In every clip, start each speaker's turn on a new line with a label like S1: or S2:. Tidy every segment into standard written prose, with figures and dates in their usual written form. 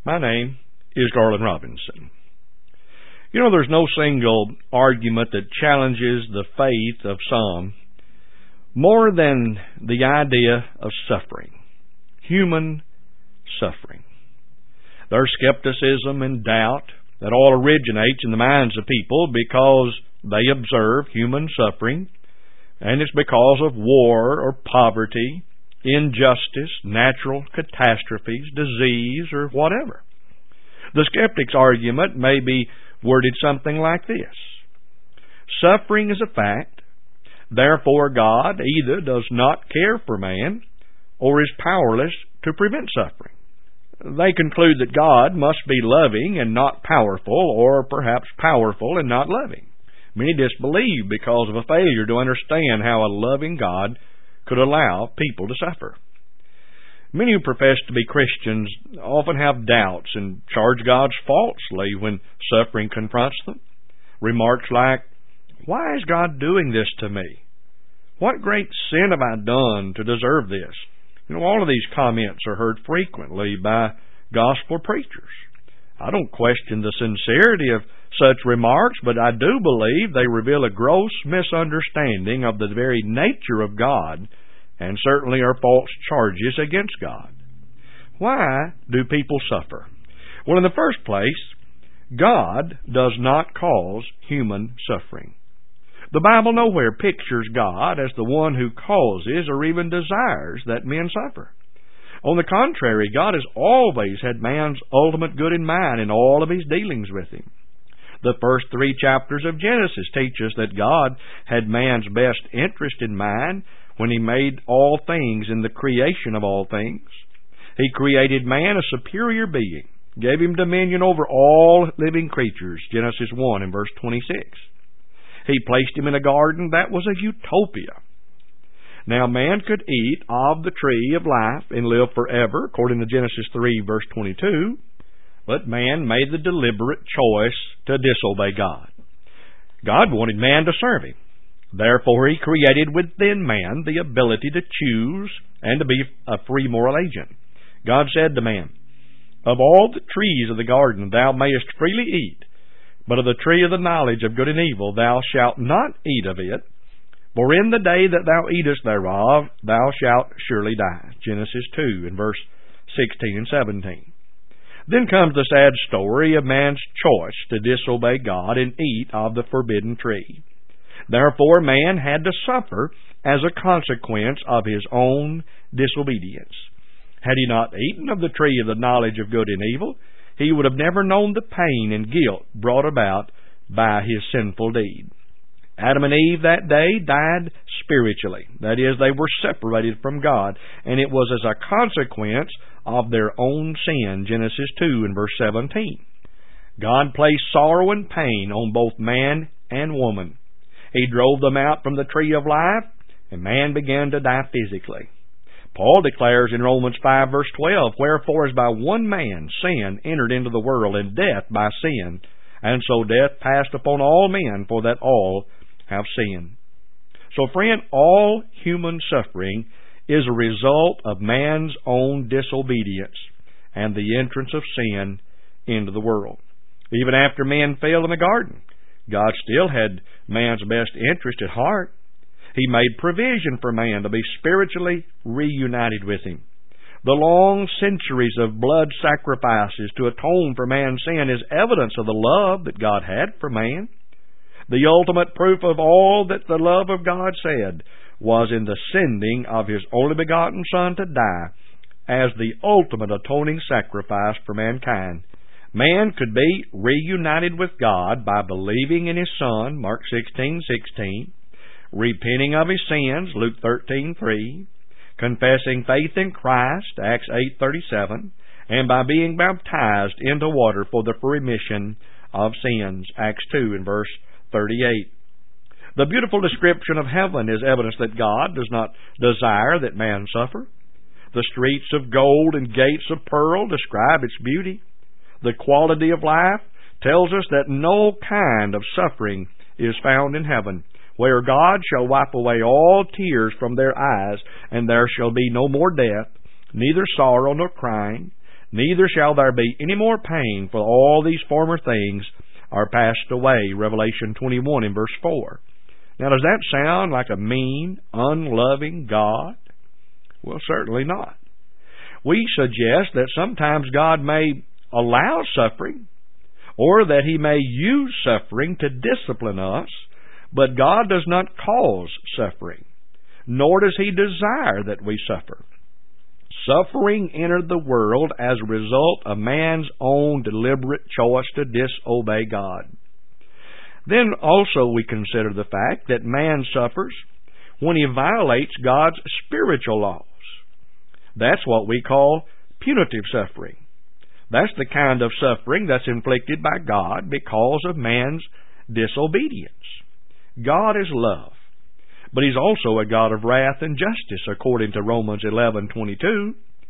S1: My name is Garland Robinson. You know, there's no single argument that challenges the faith of some more than the idea of suffering, human suffering. There's skepticism and doubt that all originates in the minds of people because they observe human suffering, and it's because of war or poverty, injustice, natural catastrophes, disease, or whatever. The skeptic's argument may be worded something like this: suffering is a fact, therefore God either does not care for man or is powerless to prevent suffering. They conclude that God must be loving and not powerful, or perhaps powerful and not loving. Many disbelieve because of a failure to understand how a loving God could allow people to suffer. Many who profess to be Christians often have doubts and charge God falsely when suffering confronts them. Remarks like, "Why is God doing this to me? What great sin have I done to deserve this?" All of these comments are heard frequently by gospel preachers. I don't question the sincerity of such remarks, but I do believe they reveal a gross misunderstanding of the very nature of God, and certainly are false charges against God. Why do people suffer? Well, in the first place, God does not cause human suffering. The Bible nowhere pictures God as the one who causes or even desires that men suffer. On the contrary, God has always had man's ultimate good in mind in all of His dealings with him. The first 3 chapters of Genesis teach us that God had man's best interest in mind when He made all things in the creation of all things. He created man a superior being, gave him dominion over all living creatures, Genesis 1 and verse 26. He placed him in a garden that was a utopia. Now man could eat of the tree of life and live forever, according to Genesis 3 verse 22, but man made the deliberate choice to disobey God. God wanted man to serve Him. Therefore He created within man the ability to choose and to be a free moral agent. God said to man, "Of all the trees of the garden thou mayest freely eat, but of the tree of the knowledge of good and evil thou shalt not eat of it, for in the day that thou eatest thereof thou shalt surely die." Genesis 2 and verse 16 and 17. Then comes the sad story of man's choice to disobey God and eat of the forbidden tree. Therefore man had to suffer as a consequence of his own disobedience. Had he not eaten of the tree of the knowledge of good and evil, he would have never known the pain and guilt brought about by his sinful deed. Adam and Eve that day died spiritually. That is, they were separated from God, and it was as a consequence of their own sin, Genesis 2 and verse 17. God placed sorrow and pain on both man and woman. He drove them out from the tree of life, and man began to die physically. Paul declares in Romans 5 verse 12, "Wherefore as by one man sin entered into the world, and death by sin, and so death passed upon all men, for that all have sinned." So friend, all human suffering is a result of man's own disobedience and the entrance of sin into the world. Even after man fell in the garden, God still had man's best interest at heart. He made provision for man to be spiritually reunited with Him. The long centuries of blood sacrifices to atone for man's sin is evidence of the love that God had for man. The ultimate proof of all that the love of God said was in the sending of His only begotten Son to die as the ultimate atoning sacrifice for mankind. Man could be reunited with God by believing in His Son, Mark 16:16, repenting of his sins, Luke 13:3, confessing faith in Christ, Acts 8:37, and by being baptized into water for the remission of sins, Acts 2 and verse 38. The beautiful description of heaven is evidence that God does not desire that man suffer. The streets of gold and gates of pearl describe its beauty. The quality of life tells us that no kind of suffering is found in heaven, where God shall wipe away all tears from their eyes, and there shall be no more death, neither sorrow nor crying, neither shall there be any more pain, for all these former things are passed away. Revelation 21 in verse 4. Now, does that sound like a mean, unloving God? Well, certainly not. We suggest that sometimes God may allow suffering, or that He may use suffering to discipline us, but God does not cause suffering, nor does He desire that we suffer. Suffering entered the world as a result of man's own deliberate choice to disobey God. Then also we consider the fact that man suffers when he violates God's spiritual laws. That's what we call punitive suffering. That's the kind of suffering that's inflicted by God because of man's disobedience. God is love, but He's also a God of wrath and justice, according to Romans 11:22.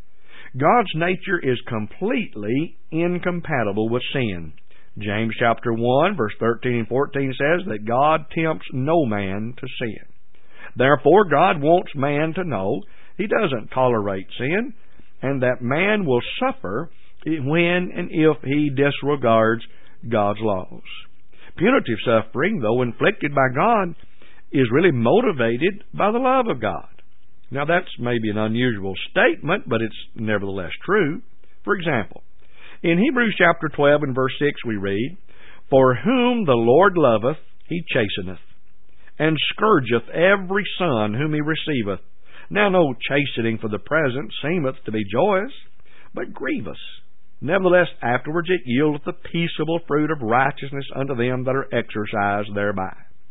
S1: God's nature is completely incompatible with sin. James chapter 1, verse 13 and 14 says that God tempts no man to sin. Therefore, God wants man to know He doesn't tolerate sin, and that man will suffer when and if he disregards God's laws. Punitive suffering, though inflicted by God, is really motivated by the love of God. Now, that's maybe an unusual statement, but it's nevertheless true. For example, in Hebrews chapter 12 and verse 6 we read, "For whom the Lord loveth, He chasteneth, and scourgeth every son whom He receiveth. Now no chastening for the present seemeth to be joyous, but grievous. Nevertheless afterwards it yieldeth the peaceable fruit of righteousness unto them that are exercised thereby."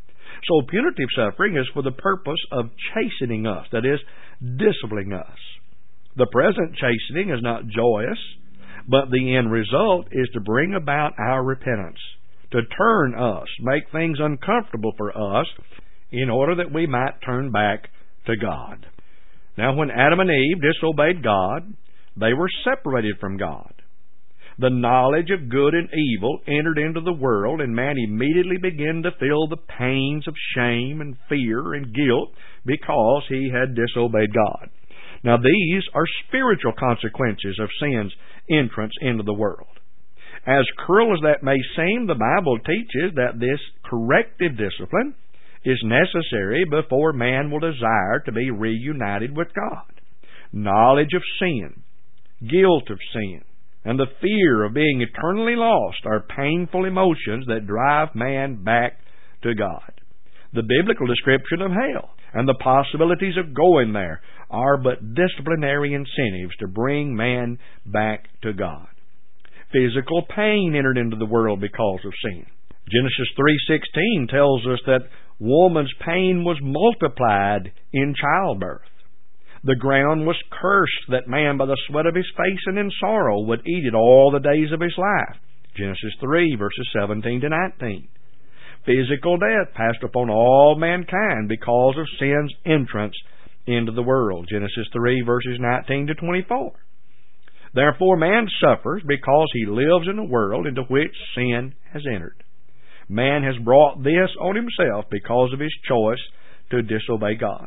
S1: So punitive suffering is for the purpose of chastening us, that is, disciplining us. The present chastening is not joyous, but the end result is to bring about our repentance, to turn us, make things uncomfortable for us, in order that we might turn back to God. Now, when Adam and Eve disobeyed God, they were separated from God. The knowledge of good and evil entered into the world, and man immediately began to feel the pains of shame and fear and guilt because he had disobeyed God. Now, these are spiritual consequences of sin's entrance into the world. As cruel as that may seem, the Bible teaches that this corrective discipline is necessary before man will desire to be reunited with God. Knowledge of sin, guilt of sin, and the fear of being eternally lost are painful emotions that drive man back to God. The biblical description of hell and the possibilities of going there are but disciplinary incentives to bring man back to God. Physical pain entered into the world because of sin. Genesis 3:16 tells us that woman's pain was multiplied in childbirth. The ground was cursed that man by the sweat of his face and in sorrow would eat it all the days of his life. Genesis 3, verses 17 to 19. Physical death passed upon all mankind because of sin's entrance into the world. Genesis 3, verses 19 to 24. Therefore, man suffers because he lives in a world into which sin has entered. Man has brought this on himself because of his choice to disobey God.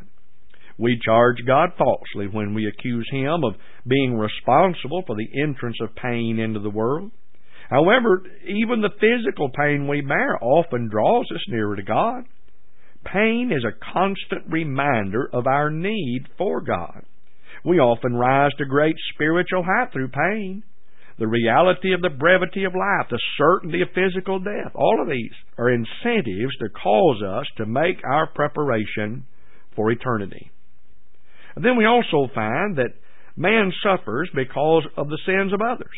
S1: We charge God falsely when we accuse Him of being responsible for the entrance of pain into the world. However, even the physical pain we bear often draws us nearer to God. Pain is a constant reminder of our need for God. We often rise to great spiritual height through pain. The reality of the brevity of life, the certainty of physical death, all of these are incentives to cause us to make our preparation for eternity. And then we also find that man suffers because of the sins of others.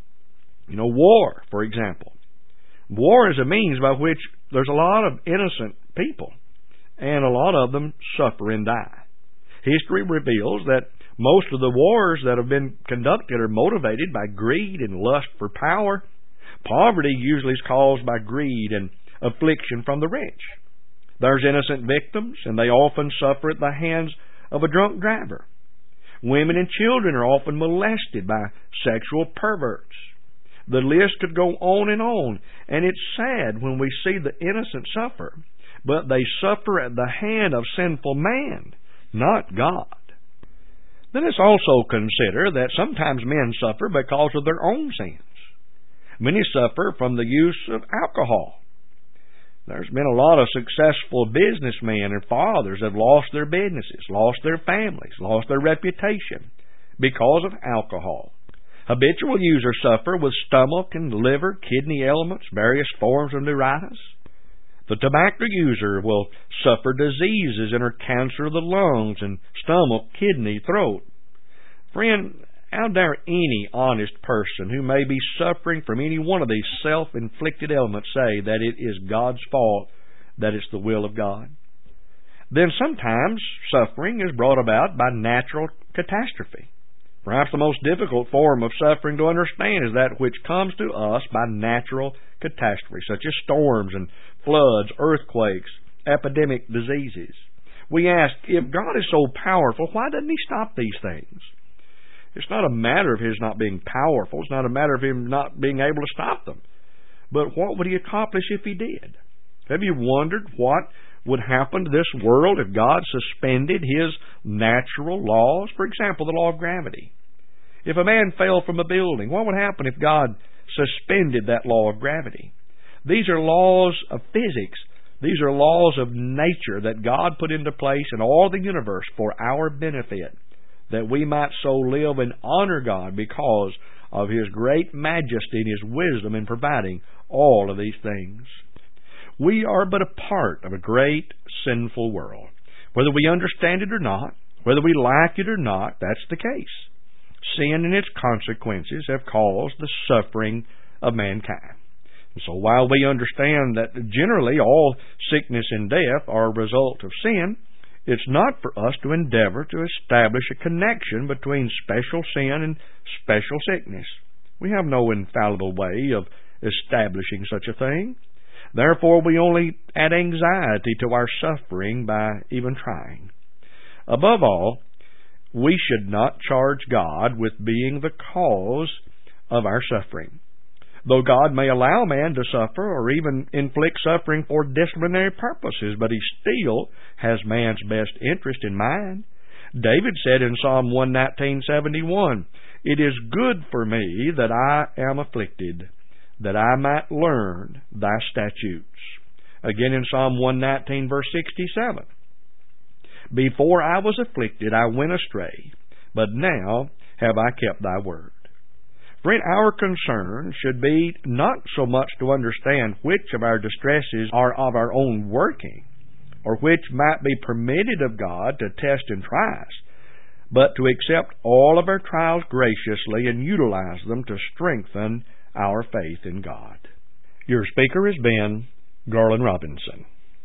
S1: War, for example. War is a means by which there's a lot of innocent people, and a lot of them suffer and die. History reveals that most of the wars that have been conducted are motivated by greed and lust for power. Poverty usually is caused by greed and affliction from the rich. There's innocent victims, and they often suffer at the hands of a drunk driver. Women and children are often molested by sexual perverts. The list could go on, and it's sad when we see the innocent suffer, but they suffer at the hand of sinful man, not God. Then let's also consider that sometimes men suffer because of their own sins. Many suffer from the use of alcohol. There's been a lot of successful businessmen and fathers have lost their businesses, lost their families, lost their reputation because of alcohol. Habitual users suffer with stomach and liver, kidney ailments, various forms of neuritis. The tobacco user will suffer diseases and or cancer of the lungs and stomach, kidney, throat. Friend, how dare any honest person who may be suffering from any one of these self-inflicted ailments say that it is God's fault, that it's the will of God? Then sometimes suffering is brought about by natural catastrophe. Perhaps the most difficult form of suffering to understand is that which comes to us by natural catastrophe, such as storms and floods, earthquakes, epidemic diseases. We ask, if God is so powerful, why doesn't He stop these things? It's not a matter of His not being powerful. It's not a matter of Him not being able to stop them. But what would He accomplish if He did? Have you wondered what would happen to this world if God suspended His natural laws? For example, the law of gravity. If a man fell from a building, what would happen if God suspended that law of gravity? These are laws of physics. These are laws of nature that God put into place in all the universe for our benefit, that we might so live and honor God because of His great majesty and His wisdom in providing all of these things. We are but a part of a great sinful world. Whether we understand it or not, whether we like it or not, that's the case. Sin and its consequences have caused the suffering of mankind. And so while we understand that generally all sickness and death are a result of sin, it's not for us to endeavor to establish a connection between special sin and special sickness. We have no infallible way of establishing such a thing. Therefore, we only add anxiety to our suffering by even trying. Above all, we should not charge God with being the cause of our suffering. Though God may allow man to suffer or even inflict suffering for disciplinary purposes, but He still has man's best interest in mind. David said in Psalm 119:71, "It is good for me that I am afflicted, that I might learn Thy statutes." Again in Psalm 119, verse 67, "Before I was afflicted I went astray, but now have I kept Thy word." Friend, our concern should be not so much to understand which of our distresses are of our own working, or which might be permitted of God to test and try us, but to accept all of our trials graciously and utilize them to strengthen our faith in God. Your speaker has been Garland Robinson.